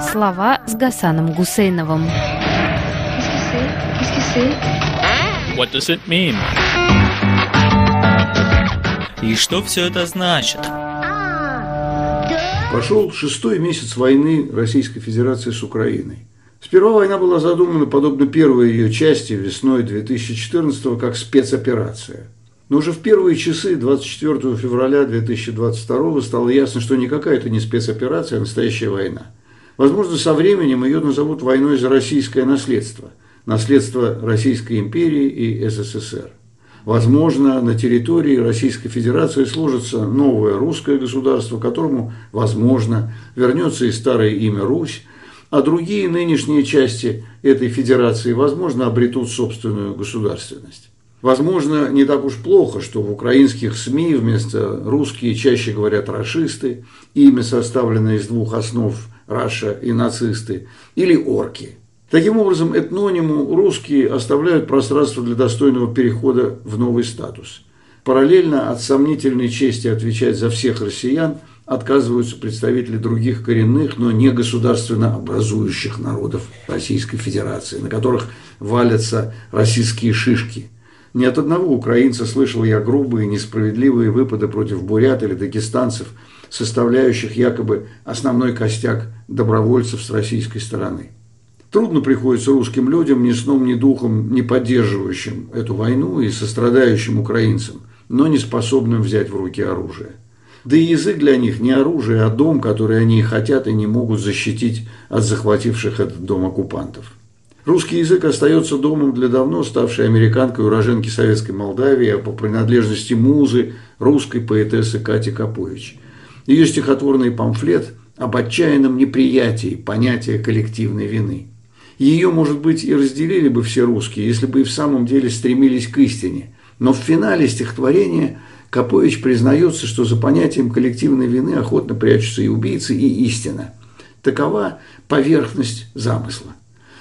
Слова с Гасаном Гусейновым. What does it mean? И что все это значит? Прошел 6-й месяц войны Российской Федерации с Украиной. Сперва война была задумана, подобно первой ее части весной 2014-го, как спецоперация. Но уже в первые часы 24 февраля 2022 стало ясно, что никакая это не спецоперация, а настоящая война. Возможно, со временем ее назовут войной за российское наследство. Наследство Российской империи и СССР. Возможно, на территории Российской Федерации сложится новое русское государство, которому, возможно, вернется и старое имя Русь, а другие нынешние части этой федерации, возможно, обретут собственную государственность. Возможно, не так уж плохо, что в украинских СМИ вместо «русские» чаще говорят «рашисты», имя, составленное из двух основ «Раша» и «нацисты», или «орки». Таким образом, этнониму «русские» оставляют пространство для достойного перехода в новый статус. Параллельно от сомнительной чести отвечать за всех россиян отказываются представители других коренных, но не государственно образующих народов Российской Федерации, на которых валятся российские шишки. Ни от одного украинца слышал я грубые, несправедливые выпады против бурят или дагестанцев, составляющих якобы основной костяк добровольцев с российской стороны. Трудно приходится русским людям, ни сном, ни духом, не поддерживающим эту войну и сострадающим украинцам, но не способным взять в руки оружие. Да и язык для них не оружие, а дом, который они хотят и не могут защитить от захвативших этот дом оккупантов. Русский язык остается домом для давно ставшей американкой уроженки Советской Молдавии, а по принадлежности музы русской поэтессы Кати Капович. Ее стихотворный памфлет об отчаянном неприятии понятия коллективной вины. Ее, может быть, и разделили бы все русские, если бы и в самом деле стремились к истине. Но в финале стихотворения Капович признается, что за понятием коллективной вины охотно прячутся и убийцы, и истина. Такова поверхность замысла.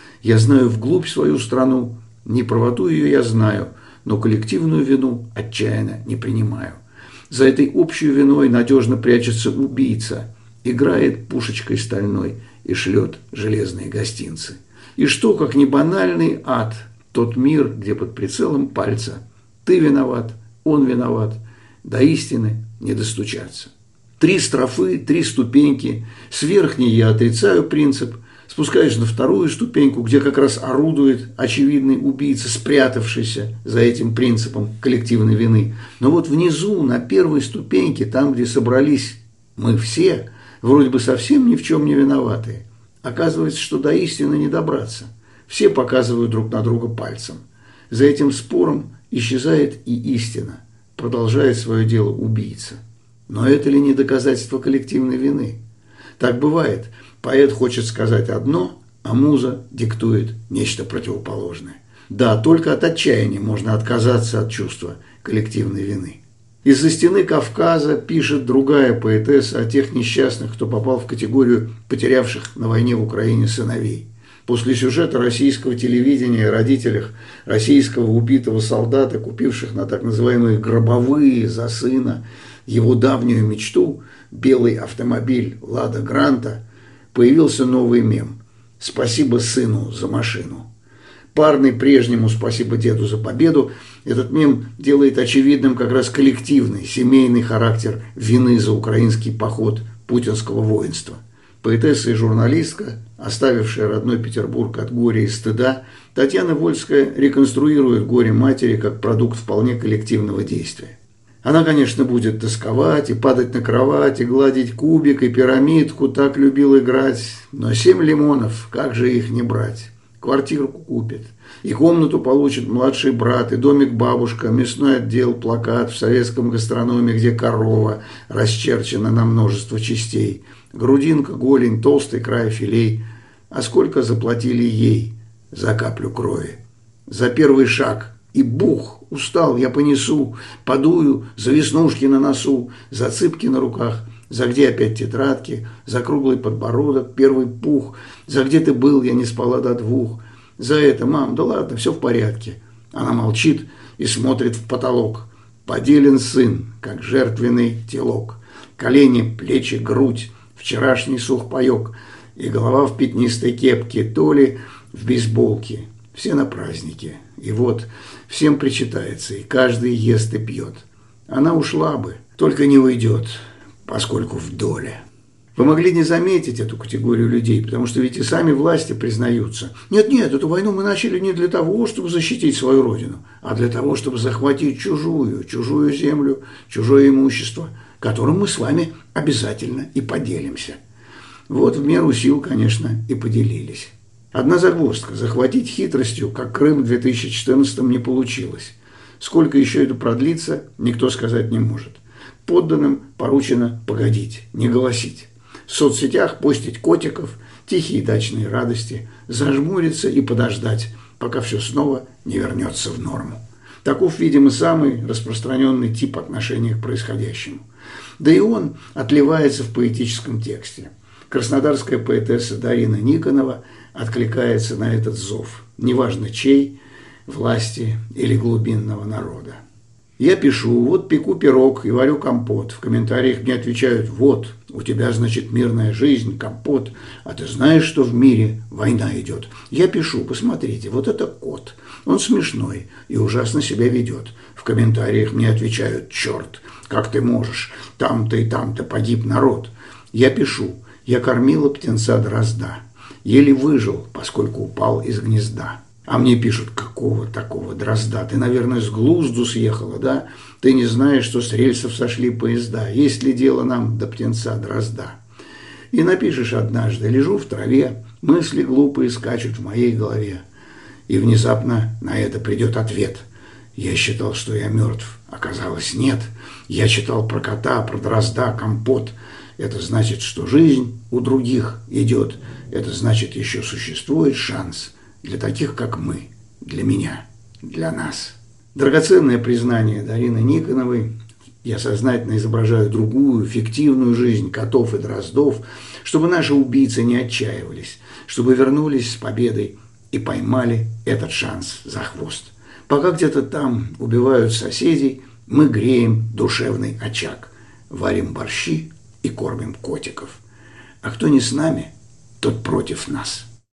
Я знаю вглубь свою страну, неправоту ее я знаю, но коллективную вину отчаянно не принимаю. За этой общей виной надежно прячется убийца, играет пушечкой стальной и шлет железные гостинцы. И что, как не банальный ад, тот мир, где под прицелом пальца ты виноват, он виноват, до истины не достучаться. 3 строфы, 3 ступеньки, с верхней я отрицаю принцип, спускаешь на вторую ступеньку, где как раз орудует очевидный убийца, спрятавшийся за этим принципом коллективной вины. Но вот внизу, на первой ступеньке, там, где собрались мы все, вроде бы совсем ни в чем не виноватые, оказывается, что до истины не добраться. Все показывают друг на друга пальцем. За этим спором исчезает и истина, продолжает свое дело убийца. Но это ли не доказательство коллективной вины? Так бывает. Поэт хочет сказать одно, а муза диктует нечто противоположное. Да, только от отчаяния можно отказаться от чувства коллективной вины. Из-за стены Кавказа пишет другая поэтесса о тех несчастных, кто попал в категорию потерявших на войне в Украине сыновей. После сюжета российского телевидения о родителях российского убитого солдата, купивших на так называемые гробовые за сына его давнюю мечту, белый автомобиль «Лада Гранта», появился новый мем «Спасибо сыну за машину». Парный прежнему «Спасибо деду за победу», этот мем делает очевидным как раз коллективный, семейный характер вины за украинский поход путинского воинства. Поэтесса и журналистка, оставившая родной Петербург от горя и стыда, Татьяна Вольская реконструирует горе матери как продукт вполне коллективного действия. Она, конечно, будет тосковать и падать на кровать, и гладить кубик и пирамидку, так любил играть, но 7 лимонов, как же их не брать? Квартиру купит, и комнату получит младший брат, и домик бабушка, мясной отдел, плакат в советском гастрономе, где корова расчерчена на множество частей, грудинка, голень, толстый край, филей. А сколько заплатили ей за каплю крови? За первый шаг. И бух, устал, я понесу, подую за веснушки на носу, за цыпки на руках, за где опять тетрадки, за круглый подбородок, первый пух, за где ты был, я не спала до 2. За это, мам, да ладно, все в порядке. Она молчит и смотрит в потолок. Поделен сын, как жертвенный телок. Колени, плечи, грудь, вчерашний сухпайок. и голова в пятнистой кепке, то ли в бейсболке. Все на празднике. И вот всем причитается, и каждый ест и пьет. Она ушла бы, только не уйдет, поскольку в доле. Вы могли не заметить эту категорию людей, потому что ведь и сами власти признаются. Нет, эту войну мы начали не для того, чтобы защитить свою родину, а для того, чтобы захватить чужую землю, чужое имущество, которым мы с вами обязательно и поделимся. Вот в меру сил, конечно, и поделились. Одна загвоздка. Захватить хитростью, как Крым в 2014-м, не получилось. Сколько еще это продлится, никто сказать не может. Подданным поручено погодить, не голосить. В соцсетях постить котиков, тихие дачные радости, зажмуриться и подождать, пока все снова не вернется в норму. Таков, видимо, самый распространенный тип отношения к происходящему. Да и он отливается в поэтическом тексте. Краснодарская поэтесса Дарина Никонова откликается на этот зов, неважно чей, власти или глубинного народа. Я пишу, вот пеку пирог и варю компот. В комментариях мне отвечают, вот, у тебя, значит, мирная жизнь, компот, а ты знаешь, что в мире война идет. Я пишу, посмотрите, вот это кот, он смешной и ужасно себя ведет. В комментариях мне отвечают, черт, как ты можешь, там-то и там-то погиб народ. Я пишу, я кормила птенца дрозда, еле выжил, поскольку упал из гнезда. А мне пишут, какого такого дрозда? Ты, наверное, с глузду съехала, да? Ты не знаешь, что с рельсов сошли поезда. Есть ли дело нам до птенца дрозда? И напишешь однажды, лежу в траве, мысли глупые скачут в моей голове. И внезапно на это придет ответ. Я считал, что я мертв. Оказалось, нет. Я читал про кота, про дрозда, компот. Это значит, что жизнь у других идет. Это значит, еще существует шанс. Для таких, как мы, для меня, для нас. Драгоценное признание Дарины Никоновой. Я сознательно изображаю другую, фиктивную жизнь котов и дроздов, чтобы наши убийцы не отчаивались, чтобы вернулись с победой и поймали этот шанс за хвост. Пока где-то там убивают соседей, мы греем душевный очаг, варим борщи и кормим котиков. А кто не с нами, тот против нас.